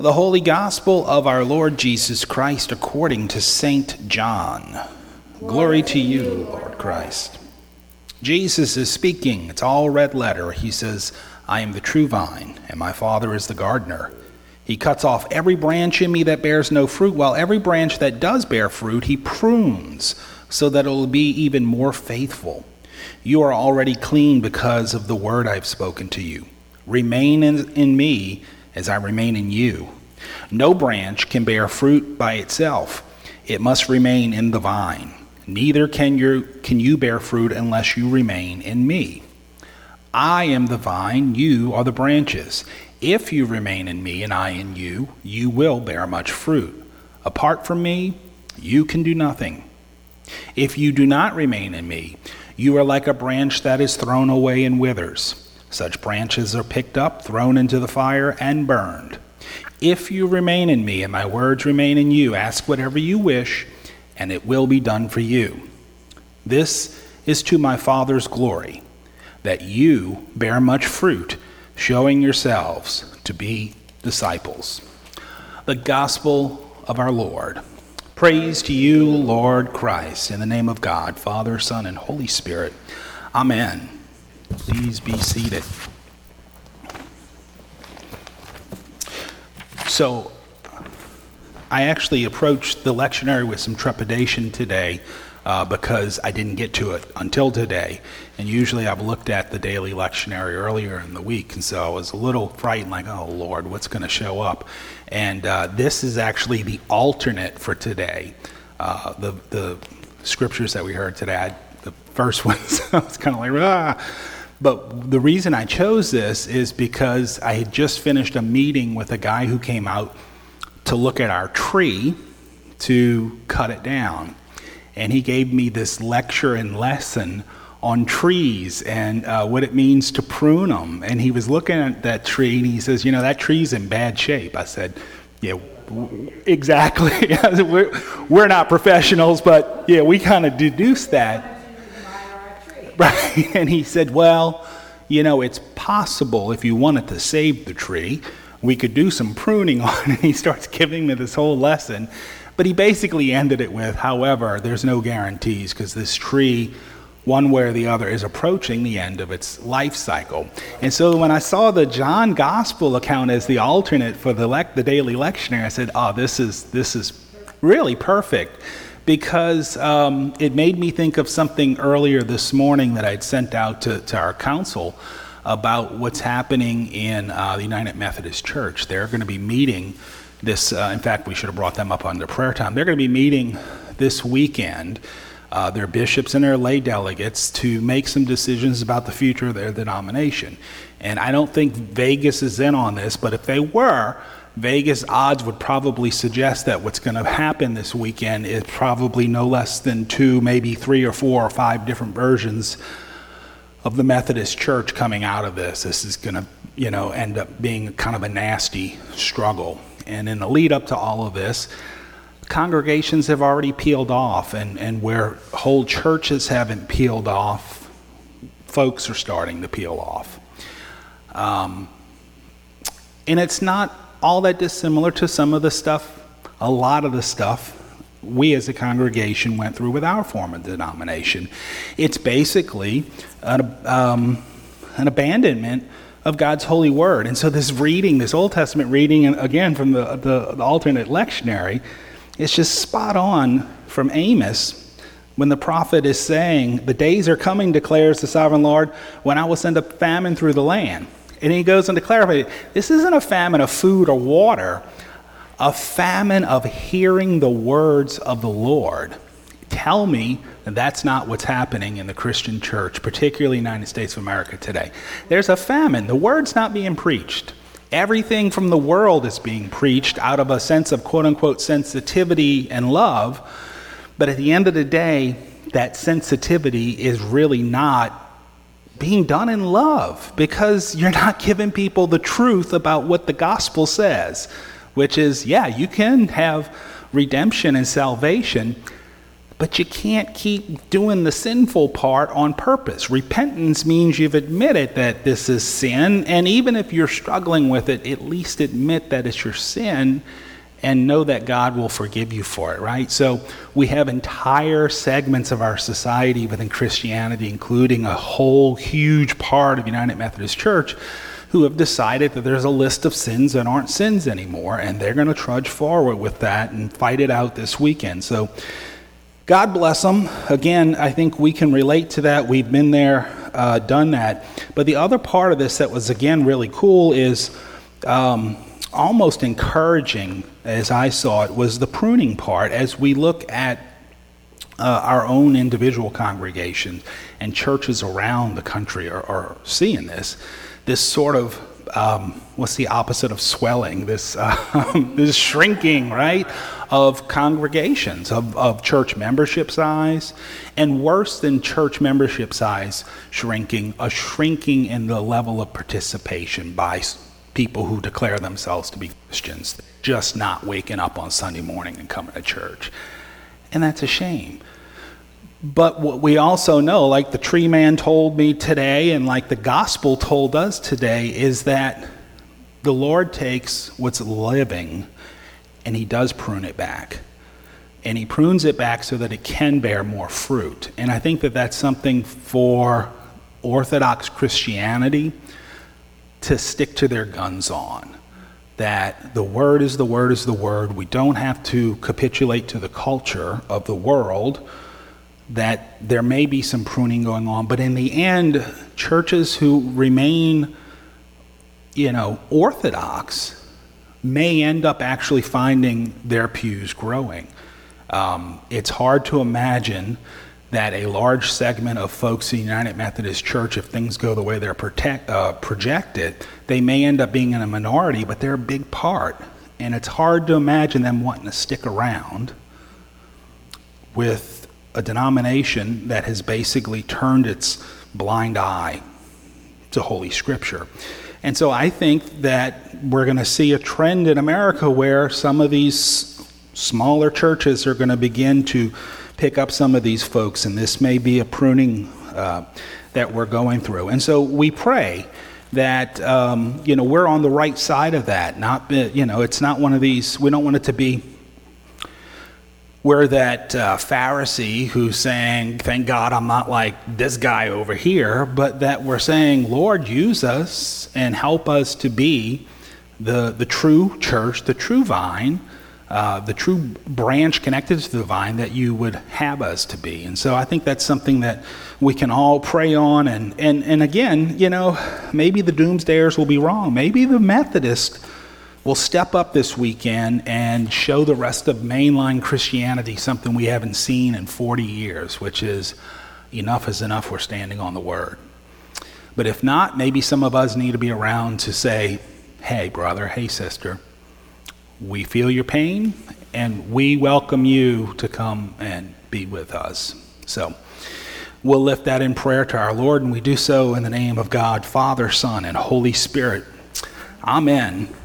The Holy Gospel of our Lord Jesus Christ according to St. John. Glory to you, Lord Christ. Jesus is speaking. It's all red letter. He says, I am the true vine, and my Father is the gardener. He cuts off every branch in me that bears no fruit, while every branch that does bear fruit, he prunes, so that it will be even more faithful. You are already clean because of the word I've spoken to you. Remain in me as I remain in you. No branch can bear fruit by itself. It must remain in the vine. Neither can you bear fruit unless you remain in me. I am the vine, you are the branches. If you remain in me and I in you, you will bear much fruit. Apart from me, you can do nothing. If you do not remain in me, you are like a branch that is thrown away and withers. Such branches are picked up, thrown into the fire, and burned. If you remain in me and my words remain in you, ask whatever you wish, and it will be done for you. This is to my Father's glory, that you bear much fruit, showing yourselves to be disciples. The Gospel of our Lord. Praise to you, Lord Christ, in the name of God, Father, Son, and Holy Spirit. Amen. Please be seated. So, I actually approached the lectionary with some trepidation today because I didn't get to it until today. And usually I've looked at the daily lectionary earlier in the week, and so I was a little frightened, like, oh Lord, what's going to show up? And this is actually the alternate for today. The scriptures that we heard today, the first ones, I was kind of like, ah. But the reason I chose this is because I had just finished a meeting with a guy who came out to look at our tree to cut it down. And he gave me this lecture and lesson on trees and what it means to prune them. And he was looking at that tree and he says, that tree's in bad shape. I said, yeah, exactly. We're not professionals, but yeah, we kind of deduced that. Right. And he said, well, it's possible if you wanted to save the tree, we could do some pruning on it. And he starts giving me this whole lesson. But he basically ended it with, however, there's no guarantees because this tree, one way or the other, is approaching the end of its life cycle. And so when I saw the John Gospel account as the alternate for the daily lectionary, I said, oh, this is really perfect. Because it made me think of something earlier this morning that I'd sent out to our council about what's happening in the United Methodist Church. They're going to be meeting this, in fact, we should have brought them up under prayer time. They're going to be meeting this weekend, their bishops and their lay delegates, to make some decisions about the future of their denomination. And I don't think Vegas is in on this, but if they were, Vegas odds would probably suggest that what's going to happen this weekend is probably no less than 2, maybe 3 or 4 or 5 different versions of the Methodist Church coming out of this. This is going to, end up being kind of a nasty struggle. And in the lead up to all of this, congregations have already peeled off, and where whole churches haven't peeled off, folks are starting to peel off. And it's not all that dissimilar to some of the stuff, a lot of the stuff we as a congregation went through with our form of denomination. It's basically an abandonment of God's holy word. And so this Old Testament reading, and again from the alternate lectionary, it's just spot on from Amos when the prophet is saying, the days are coming, declares the sovereign Lord, when I will send a famine through the land. And he goes on to clarify, this isn't a famine of food or water, a famine of hearing the words of the Lord. Tell me that that's not what's happening in the Christian church, particularly in the United States of America today. There's a famine. The word's not being preached. Everything from the world is being preached out of a sense of quote-unquote sensitivity and love. But at the end of the day, that sensitivity is really not being done in love, because you're not giving people the truth about what the gospel says, which is, yeah, you can have redemption and salvation, But you can't keep doing the sinful part on purpose. Repentance means you've admitted that this is sin, and even if you're struggling with it, at least admit that it's your sin and know that God will forgive you for it, right? So we have entire segments of our society within Christianity, including a whole huge part of United Methodist Church, who have decided that there's a list of sins that aren't sins anymore, and they're going to trudge forward with that and fight it out this weekend. So God bless them. Again, I think we can relate to that. We've been there, done that. But the other part of this that was, again, really cool is almost encouraging, as I saw it, was the pruning part. As we look at our own individual congregations and churches around the country are seeing this sort of, what's the opposite of swelling? This shrinking, right, of congregations, of church membership size, and worse than church membership size shrinking, a shrinking in the level of participation by people who declare themselves to be Christians, just not waking up on Sunday morning and coming to church. And that's a shame. But what we also know, like the tree man told me today, and like the gospel told us today, is that the Lord takes what's living and he does prune it back. And he prunes it back so that it can bear more fruit. And I think that that's something for Orthodox Christianity to stick to their guns on. That the word is the word is the word. We don't have to capitulate to the culture of the world. That there may be some pruning going on, but in the end, churches who remain, orthodox may end up actually finding their pews growing. It's hard to imagine that a large segment of folks in the United Methodist Church, if things go the way they're projected, they may end up being in a minority, but they're a big part. And it's hard to imagine them wanting to stick around with a denomination that has basically turned its blind eye to Holy Scripture. And so I think that we're going to see a trend in America where some of these smaller churches are going to begin to pick up some of these folks, and this may be a pruning that we're going through. And so we pray that we're on the right side of that. Not it's not one of these. We don't want it to be where that Pharisee who's saying, "Thank God I'm not like this guy over here," but that we're saying, "Lord, use us and help us to be the true church, the true vine." The true branch connected to the vine that you would have us to be. And so I think that's something that we can all pray on. And again, maybe the doomsdayers will be wrong. Maybe the Methodists will step up this weekend and show the rest of mainline Christianity something we haven't seen in 40 years, which is enough is enough, we're standing on the word. But if not, maybe some of us need to be around to say, "Hey, brother, hey, sister, we feel your pain, and we welcome you to come and be with us." So we'll lift that in prayer to our Lord, and we do so in the name of God, Father, Son, and Holy Spirit. Amen.